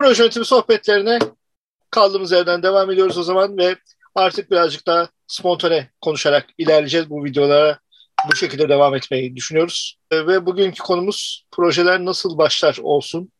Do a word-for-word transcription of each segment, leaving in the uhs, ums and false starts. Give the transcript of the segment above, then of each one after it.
Proje yönetimi sohbetlerine kaldığımız yerden devam ediyoruz o zaman ve artık birazcık daha spontane konuşarak ilerleyeceğiz bu videolara. Bu şekilde devam etmeyi düşünüyoruz. Ve bugünkü konumuz projeler nasıl başlar olsun.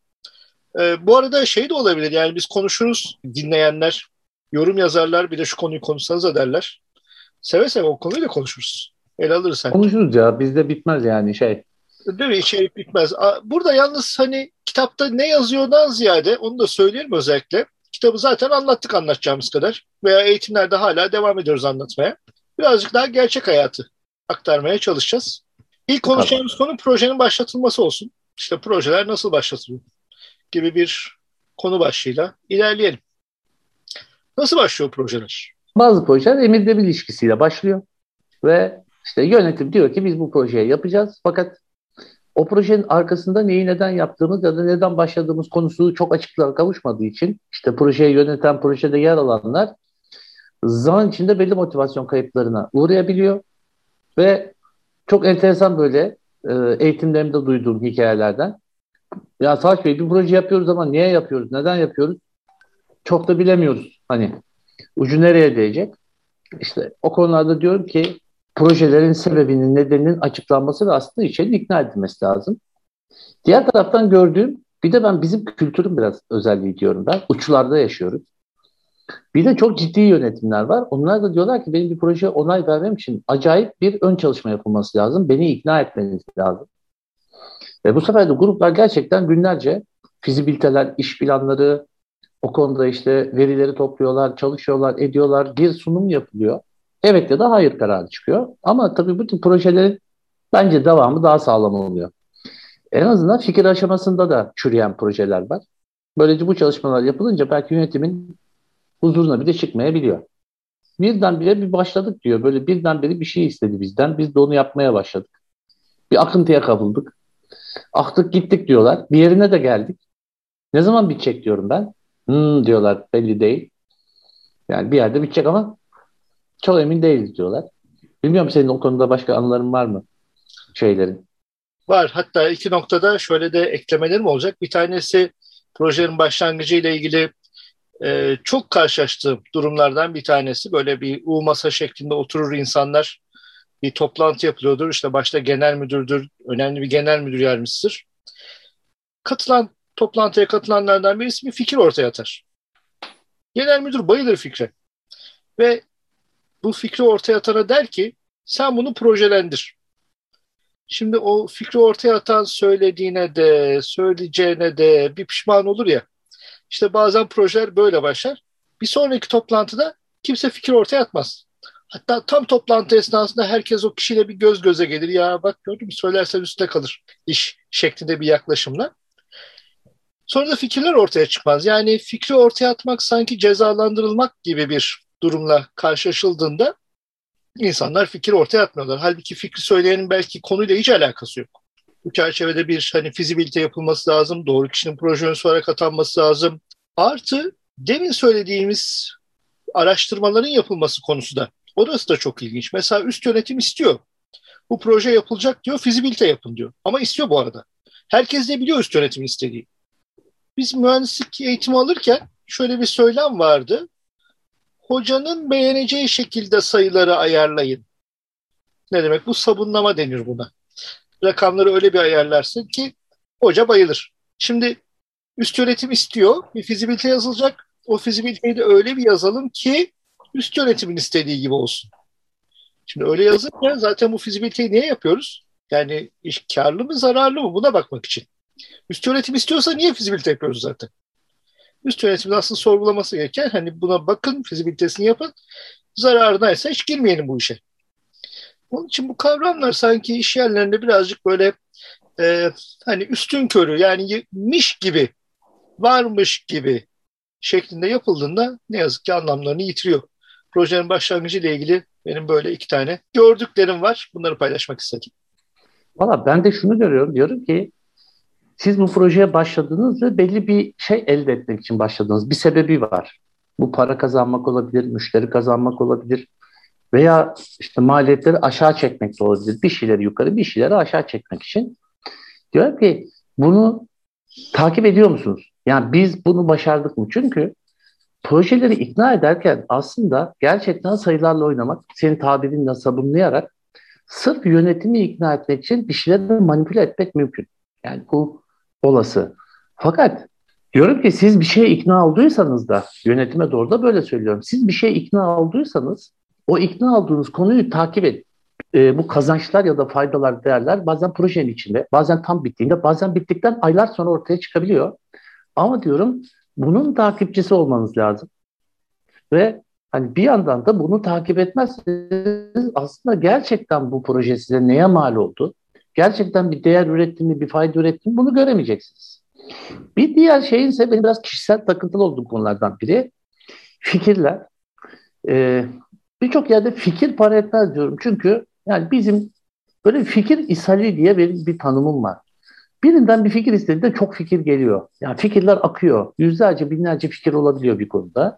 Bu arada şey de olabilir, yani biz konuşuruz, dinleyenler, yorum yazarlar, bir de şu konuyu konuşsanız da derler. Seve seve o konuyu da konuşuruz. Ele alırız sanki. Konuşuruz ya, bizde bitmez yani şey. Değil mi? İçerik bitmez. Burada yalnız hani kitapta ne yazıyordan ziyade onu da söyleyelim özellikle. Kitabı zaten anlattık anlatacağımız kadar. Veya eğitimlerde hala devam ediyoruz anlatmaya. Birazcık daha gerçek hayatı aktarmaya çalışacağız. İlk konuşacağımız konu projenin başlatılması olsun. İşte projeler nasıl başlatılıyor gibi bir konu başlığıyla ilerleyelim. Nasıl başlıyor projeler? Bazı projeler emirde bir ilişkisiyle başlıyor ve işte yönetim diyor ki biz bu projeyi yapacağız. Fakat o projenin arkasında neyi neden yaptığımız ya da neden başladığımız konusu çok açıklığa kavuşmadığı için işte projeyi yöneten, projede yer alanlar zaman içinde belli motivasyon kayıplarına uğrayabiliyor ve çok enteresan böyle e, eğitimlerimde duyduğum hikayelerden. Ya Savaş Bey bir proje yapıyoruz ama niye yapıyoruz, neden yapıyoruz? Çok da bilemiyoruz. Hani ucu nereye değecek? İşte o konularda diyorum ki projelerin sebebinin, nedeninin açıklanması ve aslında içerinin ikna edilmesi lazım. Diğer taraftan gördüğüm, bir de ben bizim kültürün biraz özelliği diyorum ben. Uçlarda yaşıyoruz. Bir de çok ciddi yönetimler var. Onlar da diyorlar ki benim bir projeye onay vermem için acayip bir ön çalışma yapılması lazım. Beni ikna etmeniz lazım. Ve bu sefer de gruplar gerçekten günlerce fizibiliteler, iş planları, o konuda işte verileri topluyorlar, çalışıyorlar, ediyorlar, bir sunum yapılıyor. Evet ya da hayır kararı çıkıyor. Ama tabii bütün projelerin bence devamı daha sağlam oluyor. En azından fikir aşamasında da çürüyen projeler var. Böylece bu çalışmalar yapılınca belki yönetimin huzuruna bile çıkmayabiliyor. Birdenbire bir başladık diyor. Böyle birdenbire bir şey istedi bizden. Biz de onu yapmaya başladık. Bir akıntıya kapıldık. Aktık gittik diyorlar. Bir yerine de geldik. Ne zaman bitecek diyorum ben. Hmm, diyorlar belli değil. Yani bir yerde bitecek ama çok emin değiliz diyorlar. Bilmiyorum senin o konuda başka anıların var mı şeylerin? Var. Hatta iki noktada şöyle de eklemelerim olacak. Bir tanesi projenin başlangıcı ile ilgili e, çok karşılaştığım durumlardan bir tanesi. Böyle bir U masa şeklinde oturur insanlar. Bir toplantı yapılıyordur. İşte başta genel müdürdür. Önemli bir genel müdür yardımcısıdır. Katılan, toplantıya katılanlardan birisi bir fikir ortaya atar. Genel müdür bayılır fikre. Ve bu fikri ortaya atana der ki sen bunu projelendir. Şimdi o fikri ortaya atan söylediğine de söyleyeceğine de bir pişman olur ya. İşte bazen projeler böyle başlar. Bir sonraki toplantıda kimse fikir ortaya atmaz. Hatta tam toplantı esnasında herkes o kişiyle bir göz göze gelir. Ya bak gördün mü, söylersen üstüne kalır iş şeklinde bir yaklaşımla. Sonra da fikirler ortaya çıkmaz. Yani fikri ortaya atmak sanki cezalandırılmak gibi bir durumla karşılaşıldığında insanlar fikir ortaya atmıyorlar. Halbuki fikri söyleyenin belki konuyla hiç alakası yok. Bu çerçevede bir hani fizibilite yapılması lazım. Doğru kişinin proje yöneticisi olarak atanması lazım. Artı demin söylediğimiz araştırmaların yapılması konusu da. Orası da çok ilginç. Mesela üst yönetim istiyor. Bu proje yapılacak diyor. Fizibilite yapın diyor. Ama istiyor bu arada. Herkes de biliyor üst yönetimin istediği. Biz mühendislik eğitimi alırken şöyle bir söylem vardı. Hocanın beğeneceği şekilde sayıları ayarlayın. Ne demek? Bu sabunlama denir buna. Rakamları öyle bir ayarlarsın ki hoca bayılır. Şimdi üst yönetim istiyor. Bir fizibilite yazılacak. O fizibiliteyi de öyle bir yazalım ki üst yönetimin istediği gibi olsun. Şimdi öyle yazınca zaten bu fizibiliteyi niye yapıyoruz? Yani iş karlı mı zararlı mı buna bakmak için. Üst yönetim istiyorsa niye fizibilite yapıyoruz zaten? Üst yönetimin aslında sorgulaması gereken hani buna bakın, fizibilitesini yapın. Zararına hiç girmeyelim bu işe. Onun için bu kavramlar sanki iş yerlerinde birazcık böyle e, hani üstünkörü yani miş gibi, varmış gibi şeklinde yapıldığında ne yazık ki anlamlarını yitiriyor. Projenin başlangıcı ile ilgili benim böyle iki tane gördüklerim var. Bunları paylaşmak istedim. Valla ben de şunu görüyorum. Diyorum ki siz bu projeye başladınız ve belli bir şey elde etmek için başladınız. Bir sebebi var. Bu para kazanmak olabilir, müşteri kazanmak olabilir veya işte maliyetleri aşağı çekmek de olabilir. Bir şeyleri yukarı, bir şeyleri aşağı çekmek için. Diyorum ki bunu takip ediyor musunuz? Yani biz bunu başardık mı? Çünkü projeleri ikna ederken aslında gerçekten sayılarla oynamak, senin tabirinle sabunlayarak sırf yönetimi ikna etmek için bir şeyleri manipüle etmek mümkün. Yani bu olası. Fakat diyorum ki siz bir şeye ikna olduysanız da yönetime doğru da böyle söylüyorum. Siz bir şeye ikna olduysanız o ikna olduğunuz konuyu takip edin. E, bu kazançlar ya da faydalar, değerler bazen projenin içinde, bazen tam bittiğinde, bazen bittikten aylar sonra ortaya çıkabiliyor. Ama diyorum bunun takipçisi olmanız lazım. Ve hani bir yandan da bunu takip etmezseniz aslında gerçekten bu proje size neye mal oldu? Gerçekten bir değer üretti mi, bir fayda üretti mi bunu göremeyeceksiniz. Bir diğer şeyin ise benim biraz kişisel takıntılı olduğum konulardan biri fikirler. Ee, Birçok yerde fikir para etmez diyorum. Çünkü yani bizim böyle fikir ishali diye benim bir tanımım var. Birinden bir fikir istediğinde çok fikir geliyor. Yani fikirler akıyor. Yüzlerce, binlerce fikir olabiliyor bir konuda.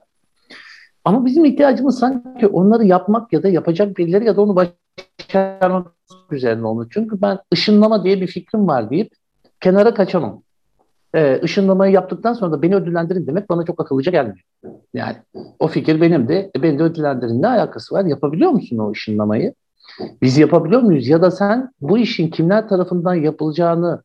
Ama bizim ihtiyacımız sanki onları yapmak ya da yapacak birileri ya da onu başarmak üzerine olmalı. Çünkü ben ışınlama diye bir fikrim var deyip kenara kaçamam. Ee, ışınlamayı yaptıktan sonra da beni ödüllendirin demek bana çok akıllıca gelmiyor. Yani o fikir benim de, e, beni de ödüllendirin ne alakası var? Yapabiliyor musun o ışınlamayı? Biz yapabiliyor muyuz? Ya da sen bu işin kimler tarafından yapılacağını,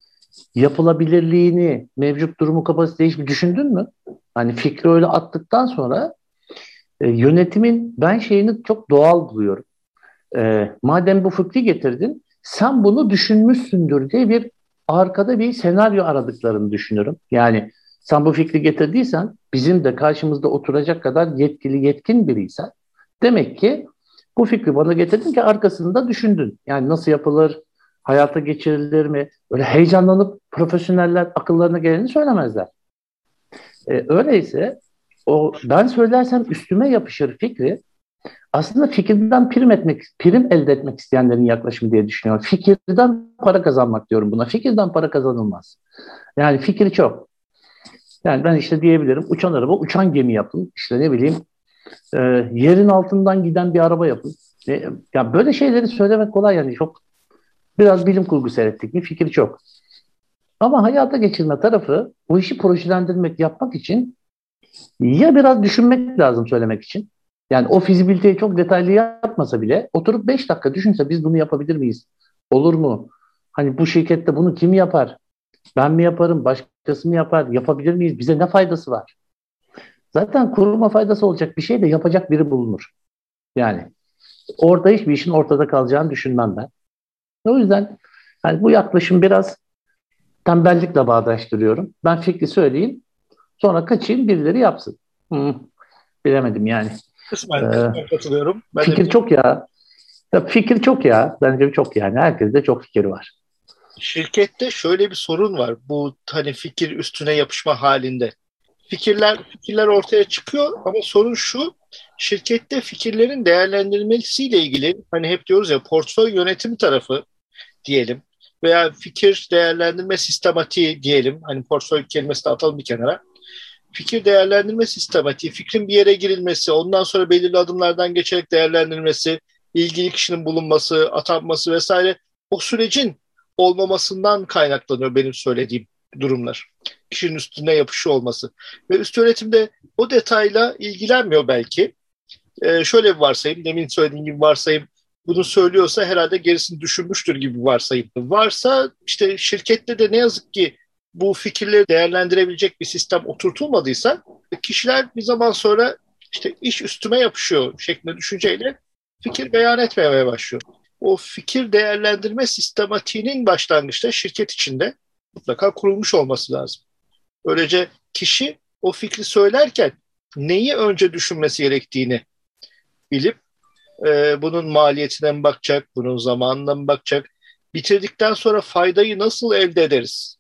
yapılabilirliğini, mevcut durumu kapasiteyi hiç düşündün mü? Hani fikri öyle attıktan sonra e, yönetimin ben şeyini çok doğal buluyorum. E, madem bu fikri getirdin, sen bunu düşünmüşsündür diye bir arkada bir senaryo aradıklarını düşünüyorum. Yani sen bu fikri getirdiysen, bizim de karşımızda oturacak kadar yetkili, yetkin biriysen, demek ki bu fikri bana getirdin ki arkasında düşündün. Yani nasıl yapılır, hayata geçirilir mi? Öyle heyecanlanıp profesyoneller akıllarına geleni söylemezler. E, öyleyse o ben söylersem üstüme yapışır fikri aslında fikirden prim etmek, prim elde etmek isteyenlerin yaklaşımı diye düşünüyorum. Fikirden para kazanmak diyorum buna. Fikirden para kazanılmaz. Yani fikri çok. Yani ben işte diyebilirim uçan araba, uçan gemi yapın. İşte ne bileyim e, yerin altından giden bir araba yapın. E, ya böyle şeyleri söylemek kolay yani çok biraz bilim kurgu seyrettik mi fikir çok. Ama hayata geçirme tarafı bu işi projelendirmek, yapmak için ya biraz düşünmek lazım söylemek için. Yani o fizibiliteyi çok detaylı yapmasa bile oturup beş dakika düşünse biz bunu yapabilir miyiz? Olur mu? Hani bu şirkette bunu kim yapar? Ben mi yaparım? Başkası mı yapar? Yapabilir miyiz? Bize ne faydası var? Zaten kuruma faydası olacak bir şey de yapacak biri bulunur. Yani orada hiçbir işin ortada kalacağını düşünmem ben. O yüzden hani bu yaklaşım biraz tembellikle bağdaştırıyorum. Ben fikri söyleyeyim, sonra kaçayım birileri yapsın. Hı, bilemedim yani. Kısmen, Ee, kısmen katılıyorum. Ben de Fikir çok ya. Ya fikir çok ya. Bence çok yani. Herkeste çok fikir var. şirkette şöyle bir sorun var. Bu hani fikir üstüne yapışma halinde. Fikirler fikirler ortaya çıkıyor ama sorun şu. Şirkette fikirlerin değerlendirilmesiyle ilgili hani hep diyoruz ya portföy yönetim tarafı diyelim veya fikir değerlendirme sistematiği diyelim. Hani portföy kelimesini atalım bir kenara. Fikir değerlendirme sistematiği, fikrin bir yere girilmesi, ondan sonra belirli adımlardan geçerek değerlendirilmesi, ilgili kişinin bulunması, atanması vesaire o sürecin olmamasından kaynaklanıyor benim söylediğim durumlar. Kişinin üstüne yapışı olması. Ve üst yönetimde o detayla ilgilenmiyor belki. Ee, şöyle bir varsayım, demin söylediğim gibi varsayım, bunu söylüyorsa herhalde gerisini düşünmüştür gibi bir varsayım. Varsa işte şirkette de ne yazık ki bu fikirleri değerlendirebilecek bir sistem oturtulmadıysa kişiler bir zaman sonra işte iş üstüme yapışıyor şeklinde düşünceyle fikir beyan etmemeye başlıyor. O fikir değerlendirme sistematiğinin başlangıçta şirket içinde mutlaka kurulmuş olması lazım. Böylece kişi o fikri söylerken neyi önce düşünmesi gerektiğini bilip e, bunun maliyetine mi bakacak, bunun zamanına mı bakacak, bitirdikten sonra faydayı nasıl elde ederiz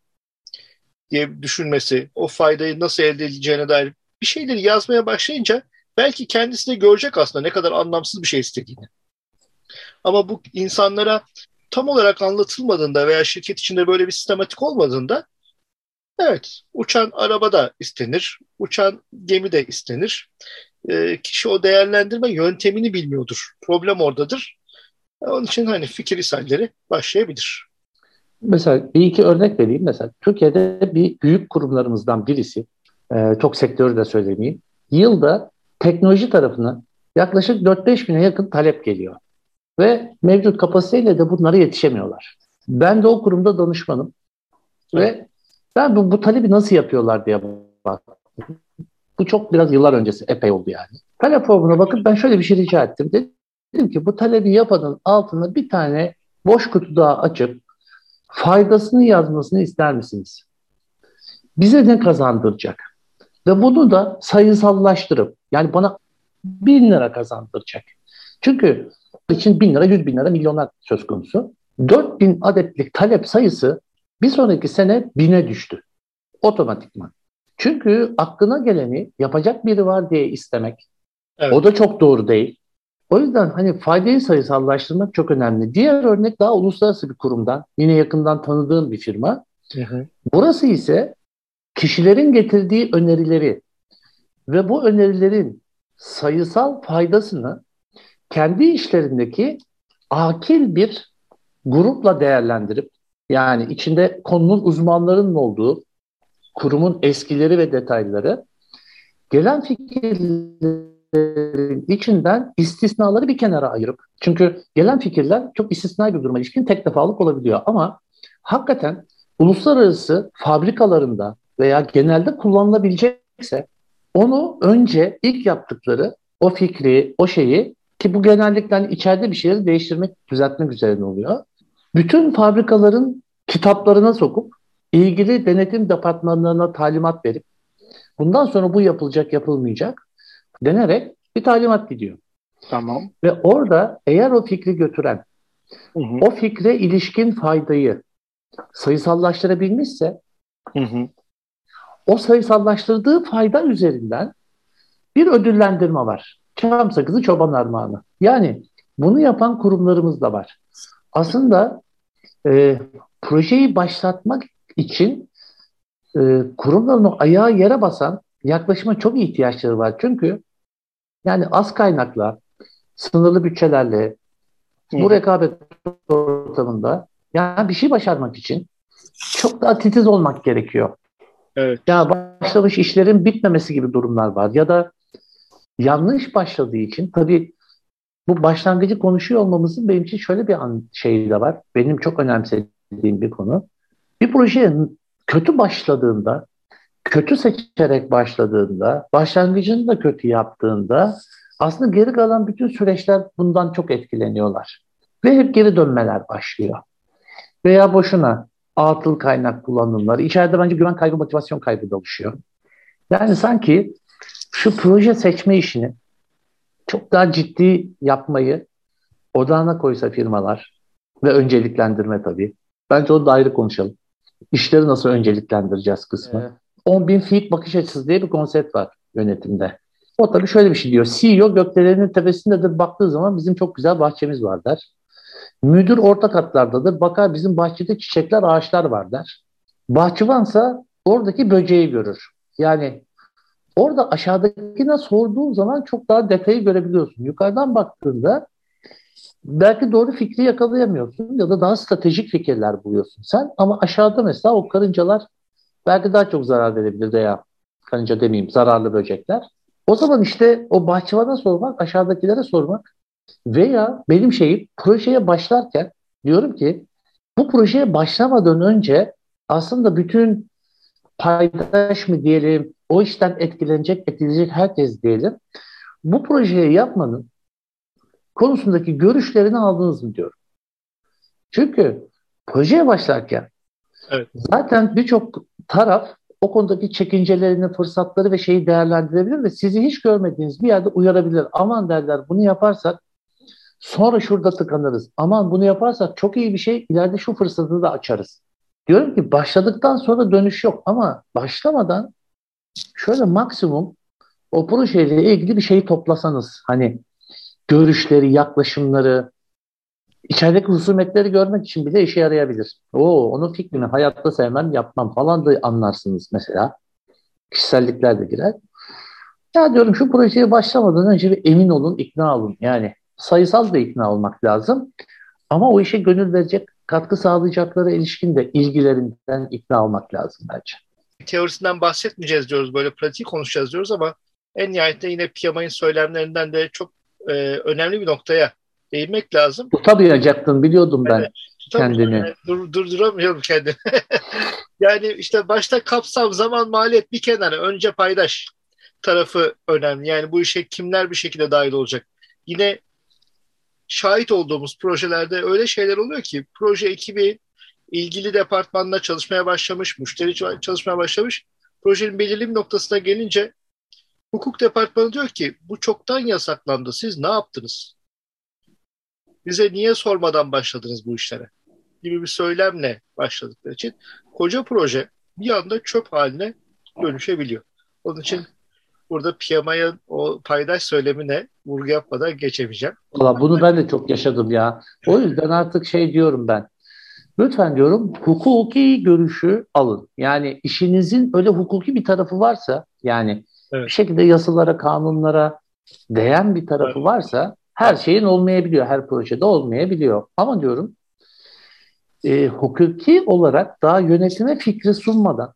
diye düşünmesi, o faydayı nasıl elde edileceğine dair bir şeyleri yazmaya başlayınca belki kendisi de görecek aslında ne kadar anlamsız bir şey istediğini. Ama bu insanlara tam olarak anlatılmadığında veya şirket içinde böyle bir sistematik olmadığında evet uçan araba da istenir, uçan gemi de istenir. E, kişi o değerlendirme yöntemini bilmiyordur. Problem oradadır. Onun için hani fikir ihalleri başlayabilir. Mesela bir iki örnek vereyim. Mesela Türkiye'de bir büyük kurumlarımızdan birisi, e, çok sektörü de söylemeyeyim. Yılda teknoloji tarafına yaklaşık dört beş bine yakın talep geliyor. Ve mevcut kapasiteyle de bunlara yetişemiyorlar. Ben de o kurumda danışmanım. Evet. Ve ben bu, bu talebi nasıl yapıyorlar diye baktım. Bu çok biraz yıllar öncesi, epey oldu yani. Talep formuna bakıp ben şöyle bir şey rica ettim. Dedim ki bu talebi yapanın altına bir tane boş kutu daha açıp faydasını yazmasını ister misiniz? Bize ne kazandıracak? Ve bunu da sayısallaştırıp, yani bana bin lira kazandıracak. Çünkü için bin lira, yüz bin lira, milyonlar söz konusu. dört bin adetlik talep sayısı bir sonraki sene bine düştü otomatikman. Çünkü aklına geleni yapacak biri var diye istemek, Evet. o da çok doğru değil. O yüzden hani faydayı sayısallaştırmak çok önemli. Diğer örnek daha uluslararası bir kurumdan, yine yakından tanıdığım bir firma. Hı hı. Burası ise kişilerin getirdiği önerileri ve bu önerilerin sayısal faydasını kendi işlerindeki akil bir grupla değerlendirip, yani içinde konunun uzmanlarının olduğu kurumun eskileri ve detayları, gelen fikirlerin içinden istisnaları bir kenara ayırıp, çünkü gelen fikirler çok istisnai bir duruma ilişkin tek defalık olabiliyor ama hakikaten uluslararası fabrikalarında veya genelde kullanılabilecekse onu önce ilk yaptıkları o fikri, o şeyi, ki bu genellikle hani içeride bir şeyleri değiştirmek, düzeltmek üzerine oluyor. Bütün fabrikaların kitaplarına sokup ilgili denetim departmanlarına talimat verip bundan sonra bu yapılacak, yapılmayacak denerek bir talimat gidiyor. Tamam. Ve orada eğer o fikri götüren, Hı hı. o fikre ilişkin faydayı sayısallaştırabilmişse, Hı hı. o sayısallaştırdığı fayda üzerinden bir ödüllendirme var. Çam sakızı çoban armağanı. Yani bunu yapan kurumlarımız da var. Aslında e, projeyi başlatmak için e, kurumların o ayağı yere basan yaklaşıma çok ihtiyaçları var. Çünkü yani az kaynakla, sınırlı bütçelerle, Hı bu hı. rekabet ortamında yani bir şey başarmak için çok daha titiz olmak gerekiyor. Evet. Ya başlamış işlerin bitmemesi gibi durumlar var. Ya da yanlış başladığı için, tabii bu başlangıcı konuşuyor olmamızın benim için şöyle bir an, şey de var. Benim çok önemsediğim bir konu. Bir projeye kötü başladığında, kötü seçerek başladığında, başlangıcını da kötü yaptığında aslında geri kalan bütün süreçler bundan çok etkileniyorlar. Ve hep geri dönmeler başlıyor. Veya boşuna atıl kaynak kullanımları. İçeride bence güven kaybı, motivasyon kaybı da oluşuyor. Yani sanki şu proje seçme işini çok daha ciddi yapmayı odağına koysa firmalar ve önceliklendirme tabii. Bence onu da ayrı konuşalım. İşleri nasıl önceliklendireceğiz kısmı. Ee, on bin feet bakış açısı diye bir konsept var yönetimde. O tabii şöyle bir şey diyor. C E O gökdeleninin tepesindedir, baktığı zaman bizim çok güzel bahçemiz var der. Müdür orta katlardadır, bakar bizim bahçede çiçekler, ağaçlar var der. Bahçıvansa oradaki böceği görür. Yani orada aşağıdakine sorduğun zaman çok daha detayı görebiliyorsun. Yukarıdan baktığında belki doğru fikri yakalayamıyorsun ya da daha stratejik fikirler buluyorsun sen. Ama aşağıda mesela o karıncalar belki daha çok zarar verebilir veya karınca demeyeyim, zararlı böcekler. O zaman işte o bahçıvana sormak, aşağıdakilere sormak veya benim şeyim, projeye başlarken diyorum ki bu projeye başlamadan önce aslında bütün paydaş mı diyelim, o işten etkilenecek, etkileyecek herkes diyelim, bu projeyi yapmanın konusundaki görüşlerini aldınız mı diyorum. Çünkü projeye başlarken Evet. zaten birçok taraf o konudaki çekincelerini, fırsatları ve şeyi değerlendirebilir ve sizi hiç görmediğiniz bir yerde uyarabilir. Aman derler, bunu yaparsak sonra şurada tıkanırız. Aman bunu yaparsak çok iyi bir şey, ileride şu fırsatı da açarız. Diyorum ki başladıktan sonra dönüş yok ama başlamadan şöyle maksimum o projeyle ilgili bir şeyi toplasanız, hani görüşleri, yaklaşımları, içerideki husumetleri görmek için bile işe yarayabilir. Oo, onun fikrini hayatta sevmem, yapmam falan da anlarsınız mesela. Kişisellikler de girer. Ya diyorum şu projeye başlamadan önce bir emin olun, ikna olun. Yani sayısal da ikna olmak lazım. Ama o işe gönül verecek katkı sağlayacakları ilişkin de ilgilerinden ikna olmak lazım bence. Teorisinden bahsetmeyeceğiz diyoruz, böyle pratik konuşacağız diyoruz ama en nihayetinde yine Piaget'in söylemlerinden de çok e, önemli bir noktaya değinmek lazım. Tutamayacaktın biliyordum ben Evet, tabii kendini. yani dur, durduramıyorum kendimi. Yani işte başta kapsam, zaman, maliyet bir kenara, önce paydaş tarafı önemli. Yani bu işe kimler bir şekilde dahil olacak? Yine şahit olduğumuz projelerde öyle şeyler oluyor ki proje ekibi ilgili departmanla çalışmaya başlamış, müşteri çalışmaya başlamış. Projenin belirli bir noktasına gelince hukuk departmanı diyor ki bu çoktan yasaklandı. Siz ne yaptınız? Bize niye sormadan başladınız bu işlere? Gibi bir söylemle başladıkları için koca proje bir anda çöp haline dönüşebiliyor. Onun için burada P M I'ın o paydaş söylemine vurgu yapmadan geçemeyeceğim. Valla bunu ben de çok yaşadım ya. O yüzden artık şey diyorum ben. Lütfen diyorum hukuki görüşü alın. Yani işinizin öyle hukuki bir tarafı varsa, yani bir Evet. şekilde yasalara, kanunlara değen bir Evet. tarafı varsa her şeyin olmayabiliyor. Her projede olmayabiliyor. Ama diyorum e, hukuki olarak daha yönetime fikri sunmadan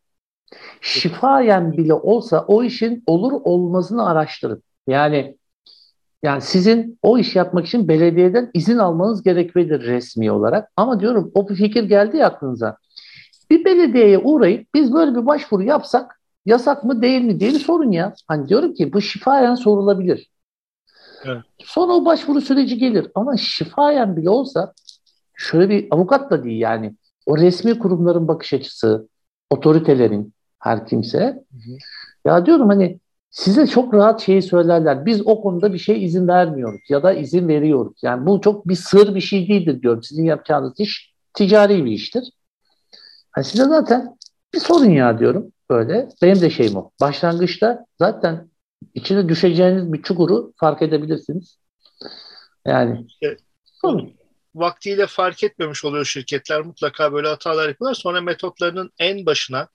şifayen bile olsa o işin olur olmazını araştırın. Yani yani sizin o iş yapmak için belediyeden izin almanız gereklidir resmi olarak. Ama diyorum o bir fikir geldi ya aklınıza. Bir belediyeye uğrayıp biz böyle bir başvuru yapsak yasak mı değil mi diye bir sorun ya. Hani diyorum ki bu şifayen sorulabilir. Evet. Sonra o başvuru süreci gelir. Ama şifayen bile olsa şöyle bir avukat da değil yani. O resmi kurumların bakış açısı, otoritelerin, her kimse. Hı hı. Ya diyorum hani size çok rahat şeyi söylerler. Biz o konuda bir şey izin vermiyoruz ya da izin veriyoruz. Yani bu çok bir sır bir şey değildir diyorum. Sizin yapacağınız iş ticari bir iştir. Hani size zaten bir sorun ya diyorum böyle. Benim de şeyim o. Başlangıçta zaten içine düşeceğiniz bir çukuru fark edebilirsiniz. Yani İşte onu sorun. vaktiyle fark etmemiş oluyor şirketler. Mutlaka böyle hatalar yapıyorlar. Sonra metotlarının en başına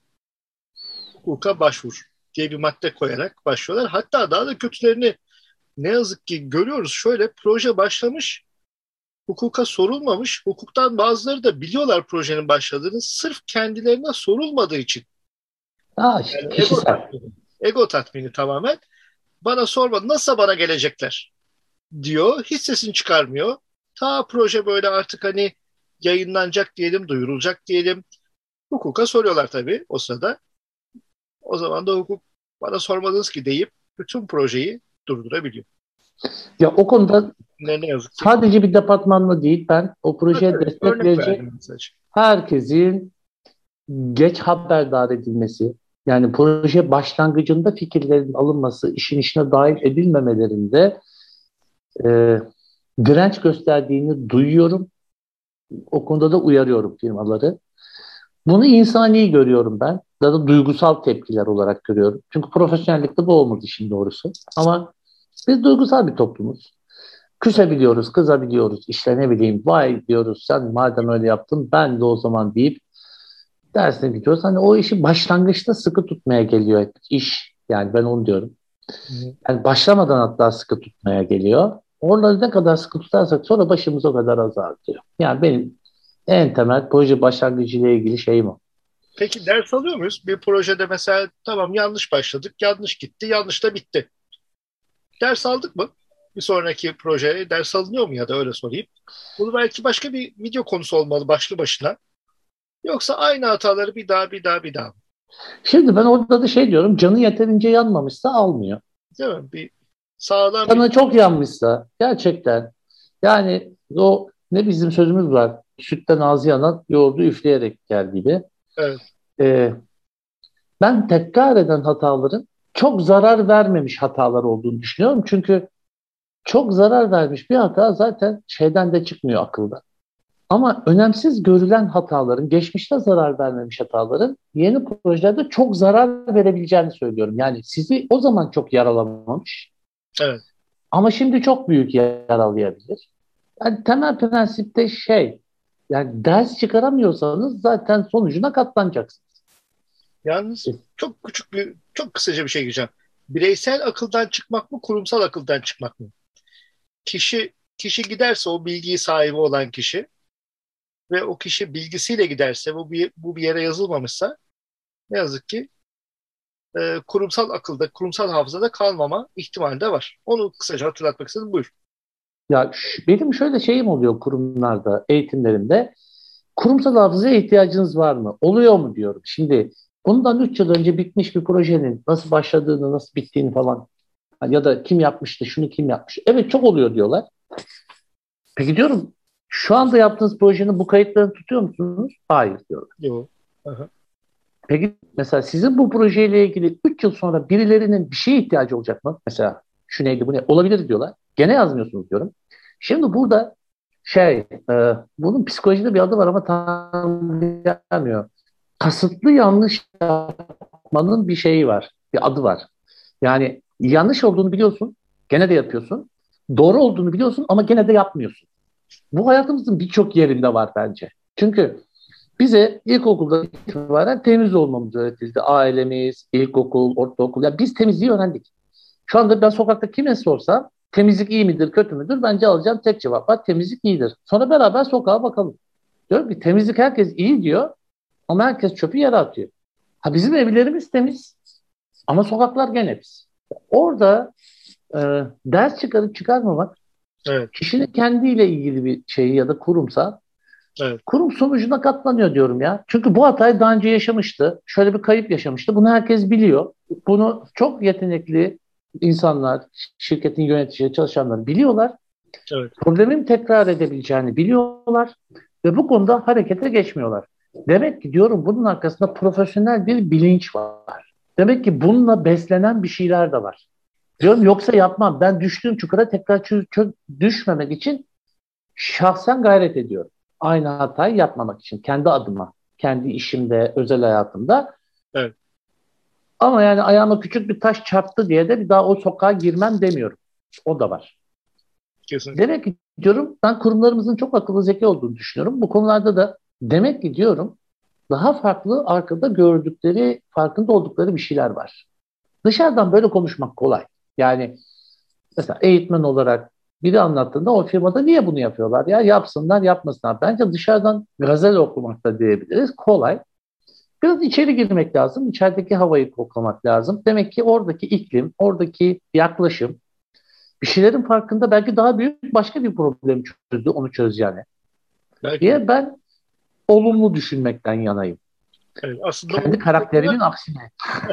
hukuka başvur diye bir madde koyarak başlıyorlar. Hatta daha da kötülerini ne yazık ki görüyoruz. Şöyle proje başlamış, hukuka sorulmamış. Hukuktan bazıları da biliyorlar projenin başladığını. Sırf kendilerine sorulmadığı için. Aa işte Yani ego kişisel. tatmini. Ego tatmini tamamen. Bana sorma, nasıl bana gelecekler diyor. Hiç sesini çıkarmıyor. Ta proje böyle artık hani yayınlanacak diyelim, duyurulacak diyelim. Hukuka soruyorlar tabii o sırada. O zaman da hukuk bana sormadınız ki deyip bütün projeyi durdurabiliyor. Ya o konuda Ne, ne yazık ki. sadece bir departmanla değil ben o Ha, projeye tabii, destek örnek verecek verdim sadece. herkesin geç haberdar edilmesi, yani proje başlangıcında fikirlerin alınması, işin içine dahil edilmemelerinde e, direnç gösterdiğini duyuyorum. O konuda da uyarıyorum firmaları. Bunu insani görüyorum ben. Ya da duygusal tepkiler olarak görüyorum. Çünkü profesyonellikte bu olmadı işin doğrusu. Ama biz duygusal bir toplumuz. Küsebiliyoruz, kızabiliyoruz. İşte ne bileyim, vay diyoruz sen madem öyle yaptın ben de o zaman deyip dersine gidiyoruz. Hani o işi başlangıçta sıkı tutmaya geliyor hep iş. Yani ben onu diyorum. Hı hı. Yani başlamadan hatta sıkı tutmaya geliyor. Oraları ne kadar sıkı tutarsak sonra başımız o kadar azaltıyor. Yani benim en temel proje başlangıcıyla ilgili şeyim o. Peki ders alıyor muyuz? Bir projede mesela tamam yanlış başladık, yanlış gitti, yanlış da bitti. Ders aldık mı? Bir sonraki projeye ders alınıyor mu, ya da öyle sorayım. Bunu belki başka bir video konusu olmalı başlı başına. Yoksa aynı hataları bir daha bir daha bir daha. Şimdi ben orada da şey diyorum, canı yeterince yanmamışsa almıyor. Değil mi? Bir sağlam bir... Canı çok yanmışsa gerçekten yani o ne bizim sözümüz var. Sütten ağzı yanan yoğurdu üfleyerek gel gibi. Evet. Ee, Ben tekrar eden hataların çok zarar vermemiş hatalar olduğunu düşünüyorum. Çünkü çok zarar vermiş bir hata zaten şeyden de çıkmıyor akılda. Ama önemsiz görülen hataların, geçmişte zarar vermemiş hataların yeni projelerde çok zarar verebileceğini söylüyorum. Yani sizi o zaman çok yaralamamış Evet. ama şimdi çok büyük yaralayabilir. Yani temel prensipte şey, yani ders çıkaramıyorsanız zaten sonucuna katlanacaksınız. Yalnız çok küçük bir, çok kısaca bir şey diyeceğim. Bireysel akıldan çıkmak mı, kurumsal akıldan çıkmak mı? Kişi kişi giderse, o bilgiyi sahibi olan kişi ve o kişi bilgisiyle giderse, bu bir, bu bir yere yazılmamışsa ne yazık ki e, kurumsal akılda, kurumsal hafızada kalmama ihtimali de var. Onu kısaca hatırlatmak istedim. Buyur. Ya ş- benim şöyle şeyim oluyor kurumlarda, eğitimlerimde. Kurumsal hafızaya ihtiyacınız var mı? Oluyor mu diyorum. Şimdi bundan üç yıl önce bitmiş bir projenin nasıl başladığını, nasıl bittiğini falan ya da kim yapmıştı, şunu kim yapmış. Evet çok oluyor diyorlar. Peki diyorum şu anda yaptığınız projenin bu kayıtlarını tutuyor musunuz? Hayır diyorlar. Yok. Aha. Peki mesela sizin bu projeyle ilgili üç yıl sonra birilerinin bir şeye ihtiyacı olacak mı? Mesela şu neydi bu ne? Olabilir diyorlar. Gene yazmıyorsunuz diyorum. Şimdi burada şey, e, bunun psikolojide bir adı var ama tam gelmiyor. Kasıtlı yanlış yapmanın bir şeyi var, bir adı var. Yani yanlış olduğunu biliyorsun, gene de yapıyorsun. Doğru olduğunu biliyorsun ama gene de yapmıyorsun. Bu hayatımızın birçok yerinde var bence. Çünkü bize ilkokulda itibaren temiz olmamız öğretildi. Ailemiz, ilkokul, ortaokul. Yani biz temizliği öğrendik. Şu anda ben sokakta kime sorsam temizlik iyi midir, kötü müdür? Bence alacağım tek cevap var. Temizlik iyidir. Sonra beraber sokağa bakalım. Diyorum ki temizlik herkes iyi diyor ama herkes çöpü yere atıyor. Ha bizim evlerimiz temiz ama sokaklar gene pis. Orada e, ders çıkarıp çıkarmamak Evet. kişinin kendiyle ilgili bir şey ya da kurumsa Evet. kurum sonucuna katlanıyor diyorum ya. Çünkü bu hatayı daha önce yaşamıştı. Şöyle bir kayıp yaşamıştı. Bunu herkes biliyor. Bunu çok yetenekli insanlar, şirketin yöneticileri, çalışanlar biliyorlar. Evet. Problemin tekrar edebileceğini biliyorlar ve bu konuda harekete geçmiyorlar. Demek ki diyorum bunun arkasında profesyonel bir bilinç var. Demek ki bununla beslenen bir şeyler de var. Diyorum yoksa yapmam. Ben düştüğüm çukura tekrar çö- çö- düşmemek için şahsen gayret ediyorum. Aynı hatayı yapmamak için. Kendi adıma, kendi işimde, özel hayatımda. Evet. Ama yani ayağıma küçük bir taş çarptı diye de bir daha o sokağa girmem demiyorum. O da var. Kesinlikle. Demek ki diyorum ben kurumlarımızın çok akıllı zeki olduğunu düşünüyorum. Bu konularda da demek ki diyorum daha farklı arkada gördükleri, farkında oldukları bir şeyler var. Dışarıdan böyle konuşmak kolay. Yani mesela eğitmen olarak biri anlattığında o firmada niye bunu yapıyorlar ya yapsınlar yapmasınlar. Bence dışarıdan gazel okumak da diyebiliriz. Kolay. Biraz içeri girmek lazım. İçerideki havayı koklamak lazım. Demek ki oradaki iklim, oradaki yaklaşım bir şeylerin farkında belki daha büyük başka bir problem çözdü, onu çözeceğine. Belki de. Diye ben olumlu düşünmekten yanayım. Evet. Aslında Kendi unutmuyorlar. karakterimin aksine.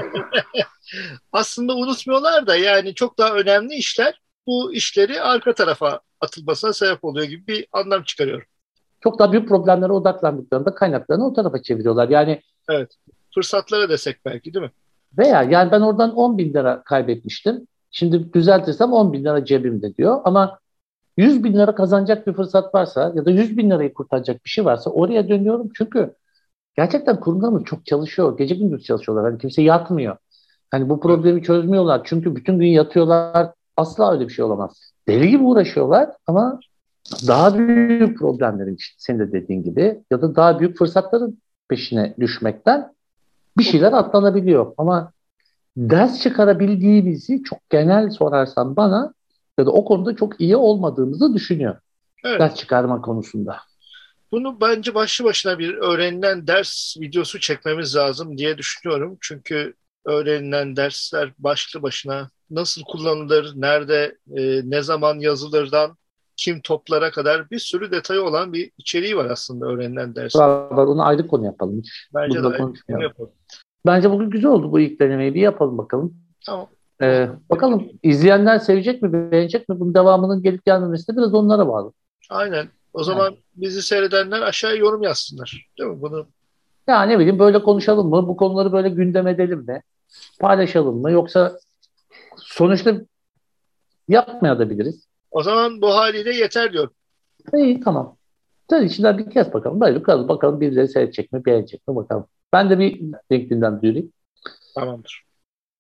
Aslında unutmuyorlar da yani çok daha önemli işler bu işleri arka tarafa atılmasına sebep oluyor gibi bir anlam çıkarıyorum. Çok daha büyük problemlere odaklandıklarında kaynaklarını o tarafa çeviriyorlar. Yani Evet. Fırsatlara desek belki, değil mi? veya yani ben oradan on bin lira kaybetmiştim. Şimdi düzeltirsem on bin lira cebimde diyor. Ama yüz bin lira kazanacak bir fırsat varsa ya da yüz bin lirayı kurtaracak bir şey varsa oraya dönüyorum. Çünkü gerçekten kurumlarımız çok çalışıyor. Gece gündüz çalışıyorlar. Hani kimse yatmıyor. Hani bu Evet. problemi çözmüyorlar. Çünkü bütün gün yatıyorlar. Asla öyle bir şey olamaz. Deli gibi uğraşıyorlar ama daha büyük problemlerin işte senin de dediğin gibi ya da daha büyük fırsatların peşine düşmekten bir şeyler atlanabiliyor. Ama ders çıkarabildiğimizi çok genel sorarsan bana ya da o konuda çok iyi olmadığımızı düşünüyor. Evet. Ders çıkarma konusunda. Bunu bence başlı başına bir öğrenilen ders videosu çekmemiz lazım diye düşünüyorum. Çünkü öğrenilen dersler başlı başına nasıl kullanılır, nerede, e, ne zaman yazılırdan kim toplara kadar bir sürü detayı olan bir içeriği var aslında öğrenilen dersler. Var, var, onu ayrı konu yapalım. Hiç Bence de burada ayrı bir konu konuşmayalım. yapalım. Bence bugün güzel oldu bu ilk denemeyi. Bir yapalım bakalım. Tamam. O Ee, zaman bakalım izleyenler sevecek mi, beğenecek mi? Bunun devamının gelip gelmemesi de biraz onlara bağlı. aynen. O Yani, zaman bizi seyredenler aşağıya yorum yazsınlar. Değil mi? Bunu ya ne bileyim böyle konuşalım mı? Bu konuları böyle gündem edelim mi? Paylaşalım mı? Yoksa sonuçta yapmayabiliriz. o zaman bu haliyle yeter diyorum. İyi tamam. Sen içinden bir kez bakalım. Böyle bakalım, bakalım birileri seyredecek mi, beğenecek mi bakalım. Ben de bir LinkedIn'den duyurayım. Tamamdır.